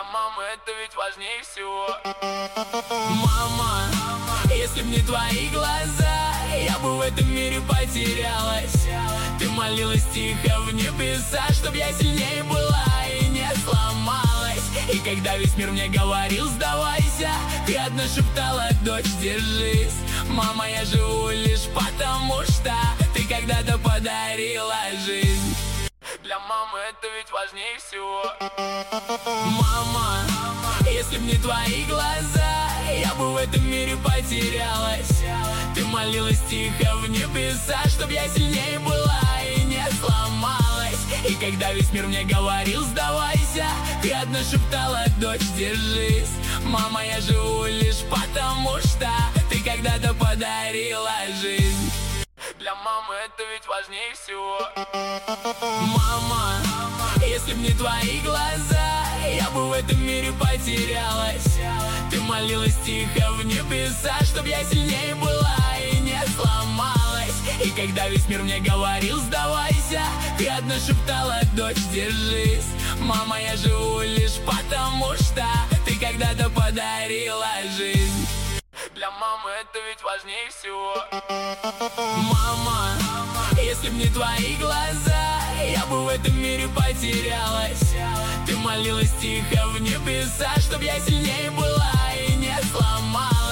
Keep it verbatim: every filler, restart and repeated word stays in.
Для мамы это ведь важнее всего. Мама, если б не твои глаза, я бы в этом мире потерялась. Ты молилась тихо в небеса, чтоб я сильнее была и не сломалась. И когда весь мир мне говорил сдавайся, ты одна шептала: дочь, держись. Мама, я живу лишь потому, что ты когда-то подарила жизнь. Для мамы это ведь важнее всего. Мама, если б не твои глаза, я бы в этом мире потерялась. Ты молилась тихо в небеса, чтоб я сильнее была и не сломалась. И когда весь мир мне говорил сдавайся, ты одна шептала: дочь, держись. Мама, я живу лишь потому, что ты когда-то подарила жизнь. Для мамы это ведь важнее всего. Мама, если б не твои глаза, я бы в этом мире потерялась. Ты молилась тихо в небеса, чтоб я сильнее была и не сломалась. И когда весь мир мне говорил сдавайся, ты одна шептала: дочь, держись. Мама, я живу лишь потому, что ты когда-то подарила жизнь. Для мамы это ведь важнее всего. Мама, если б не твои глаза, я бы в этом мире потерялась. Ты молилась тихо в небеса, чтоб я сильнее была и не сломалась.